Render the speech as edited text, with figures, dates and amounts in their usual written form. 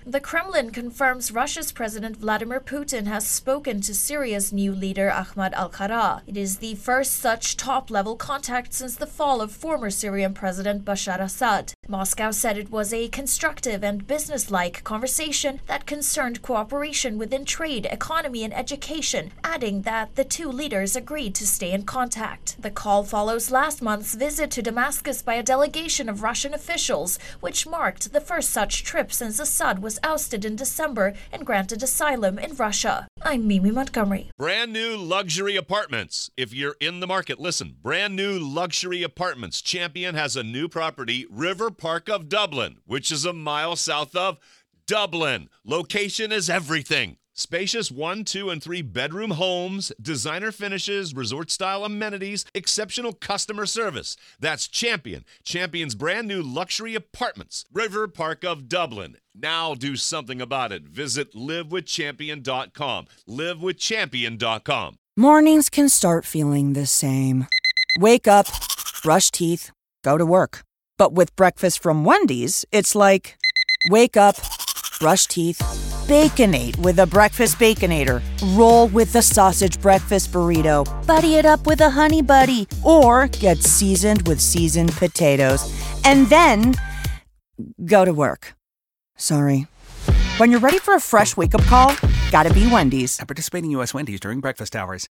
The Kremlin confirms Russia's President Vladimir Putin has spoken to Syria's new leader Ahmad al-Qara. It is the first such top-level contact since the fall of former Syrian President Bashar Assad. Moscow said it was a constructive and business-like conversation that concerned cooperation within trade, economy, and education, adding that the two leaders agreed to stay in contact. The call follows last month's visit to Damascus by a delegation of Russian officials, which marked the first such trip since Assad was ousted in December and granted asylum in Russia. I'm Mimi Montgomery. Brand new luxury apartments. If you're in the market, listen. Brand new luxury apartments. Champion has a new property, River Park of Dublin, which is a mile south of Dublin. Location is everything. Spacious 1, 2, and 3 bedroom homes, designer finishes, resort-style amenities, exceptional customer service. That's Champion. Champion's brand new luxury apartments. River Park of Dublin. Now do something about it. Visit livewithchampion.com. livewithchampion.com. Mornings can start feeling the same. Wake up, brush teeth, go to work. But with breakfast from Wendy's, it's like, wake up, brush teeth, Baconate with a breakfast Baconator. Roll with the sausage breakfast burrito. Buddy it up with a honey buddy. Or get seasoned with seasoned potatoes. And then go to work. Sorry. When you're ready for a fresh wake-up call, gotta be Wendy's. At participating U.S. Wendy's during breakfast hours.